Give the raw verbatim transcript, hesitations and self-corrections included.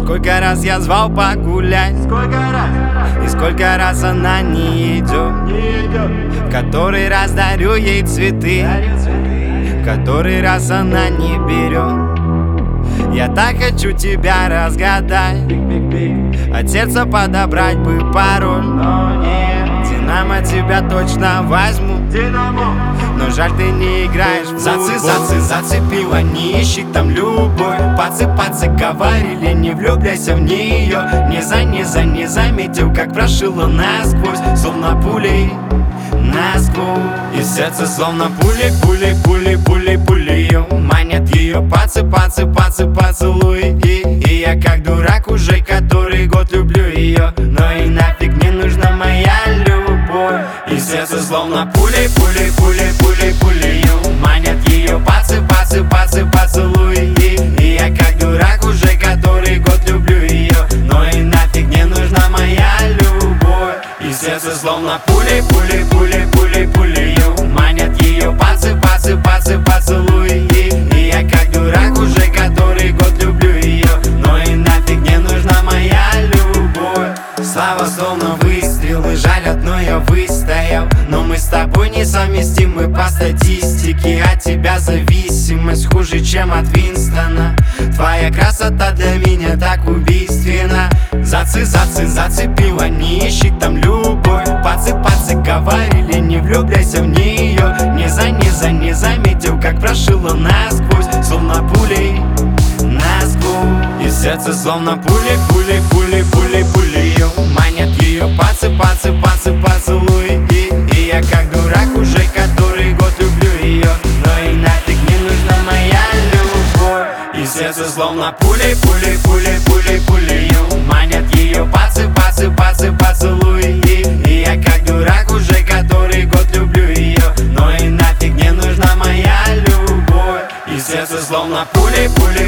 Сколько раз я звал погулять, Сколько раз, и сколько раз она не идет. не идет, В который раз дарю ей цветы, дарю цветы. в который раз она не берет. Я так хочу тебя разгадать, Биг-биг-биг, от сердца подобрать бы пароль. но нет, Динамо тебя точно возьму, Динамо. но жаль, ты не играешь в зацы, зацы, зацепила, не ищи там любовь. Пацы, пацы говорили, не влюбляйся в нее. Не за, не за, не заметил, как прошила насквозь, словно пулей насквозь. И сердце словно пули, пули, пули, пули, пули ее манят ее пацы, пацы, пацы, поцелуй. И, и я как дурак уже который год люблю ее, но и нафиг не нужна моя любовь. И сердце словно пули, пули, пули, пули, пули ее манят ее пацы, пацы, пацы, поцелуй. И, и я как дурак уже который год люблю ее, но и нафиг не нужна моя любовь. И сердце словно пули, пули, пули, пули, пули ее манят ее пацы, пацы, пацы, поцелуй. И, и я как дурак уже который год люблю ее, но и нафиг не нужна моя любовь. Слава словно выстрелы, жалят, но я выстоял. Но мы с тобой несовместимы по статистике. От тебя зависимость хуже, чем от Винстона. Твоя красота для меня так убийственна. Зацы, зацы, зацепила, не ищи там любовь. Пацы, пацы говорили, не влюбляйся в нее. Не за, не за, не заметил, как прошила насквозь, словно пулей насквозь. И сердце словно пули, пули, пули, пули, пули ее манят ее пацы, пацы, пацы, поцелуй. И, и я как дурак уже который год люблю ее, но и нафиг не нужна моя любовь. И сердце словно пули, пули, пули, пули, пули ее манят ее пацы, пацы, пацы, поцелуй. И, и я как дурак уже который год люблю ее, но и нафиг не нужна моя любовь. И сердце словно пули, пули,